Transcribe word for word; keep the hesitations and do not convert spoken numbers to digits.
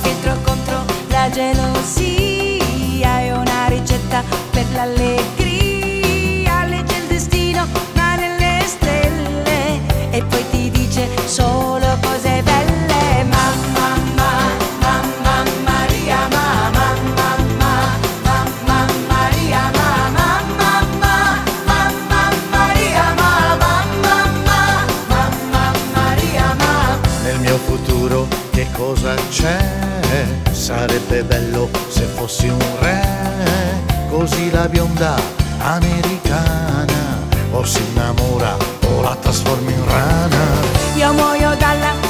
Contro contro la gelosia è una ricetta per l'allegria. Legge il destino ma nelle stelle e poi ti dice solo cose belle. Mamma, mamma, mamma Maria, mamma, mamma, mamma Maria, mamma, mamma, mamma Maria, mamma, mamma, mamma Maria, mamma. Nel mio futuro che cosa c'è? Sarebbe bello se fossi un re, così la bionda americana o si innamora o la trasforma in rana. Io muoio dalla